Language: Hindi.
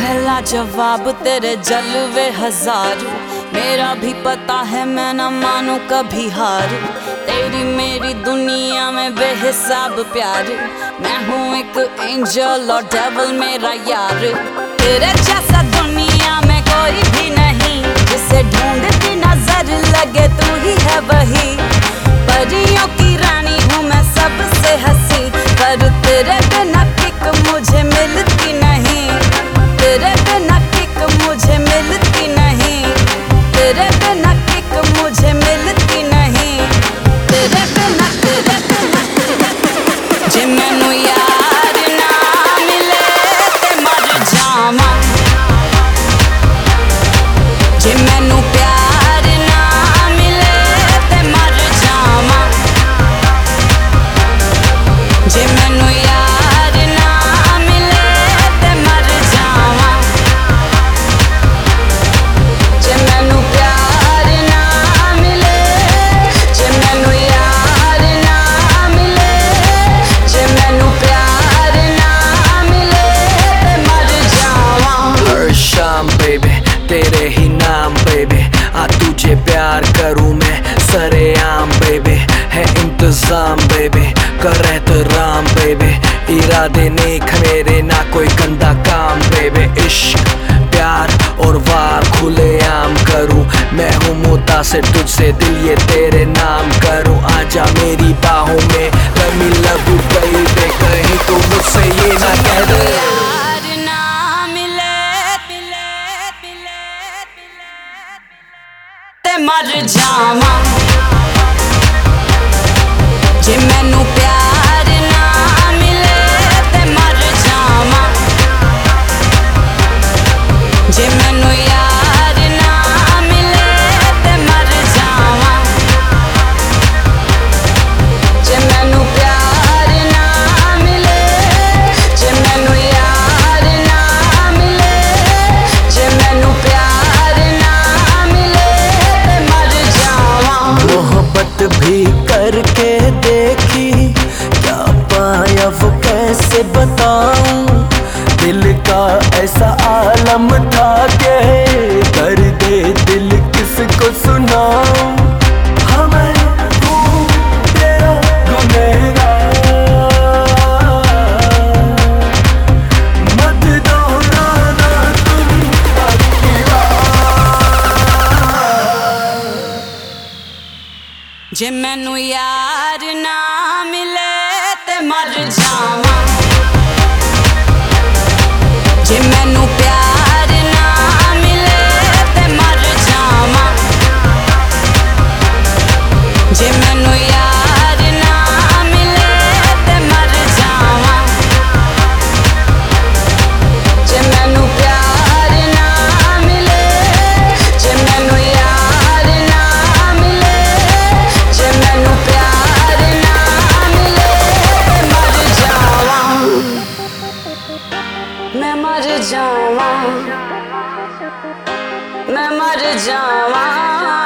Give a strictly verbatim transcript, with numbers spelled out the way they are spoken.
है लाजवाब तेरे जलवे हजार, मेरा भी पता है मैं न मानू कभी हार। तेरी मेरी दुनिया में बेहिसाब प्यार, मैं हूँ एक एंजल और डेविल मेरा यार। तेरे जैसा दुनिया में कोई भी नहीं, जिसे ढूंढती नजर लगे तू ही है वही। परियों की रानी हूँ मैं सबसे हंसी, पर तेरे बिना किक मुझे मिलती नहीं। तेरे बिना किक मुझे मिलती नहीं। तेरे बिना किक मुझे मिलती नहीं। तेरे बिना तेरे बिना जे मैनू यार ना मिले ते मर जावा। जे मैनू प्यार ना मिले ते मर जावा। जे मैनू यार ना मिले ते मर जावा। जे मैनू प्यार ना मिले, जे मैनू यार ना मिले, जे मैनू प्यार ना मिले ते मर जावा। हर शाम बेबी तेरे ही नाम बेबी, आ तुझे प्यार करूँ मैं सरेआम बेबी। है इंतजाम बेबी कर एहतराम बेबी, इरादे नेक मेरे ना कोई गंदा काम बेबी। इश्क प्यार और वार खुले आम करूँ, मैं हूँ मुतासिर तुझसे दिल ये तेरे नाम करूँ। आजा मेरी बाहों में let me love you baby, कहीं तो मुझसे ये ना कह दे यार ना मिले ते मर जावा। जे मैनू प्यार ना मिले ते मर जावा। जे मैनू यार ना मिले ते मर जावा। जे मैनू प्यार ना मिले, जे मैनू यार ना मिले, जे मैनू प्यार ना मिले ते मर जावा। मोहब्बत भी करके देखी, क्या पाया वो कैसे बताऊं। दिल का ऐसा आलम था के दर्द दिल किसको सुनाऊं। हाँ मैं हूँ तेरा गुनहगार, मत दोहराना तुम अपनी बात। जे मैनू यार ना मिले ते मर जावा। जे मैनू प्यार ना मिले ते मर जावा। जे मैनू यार ना मिले ते मर जावा। जे मैनू प्यार ना मिले, जे मैनू यार ना मिले, जे मैनू प्यार ना मिले ते मर जावा। मैं मर जावा, मैं मर जावा।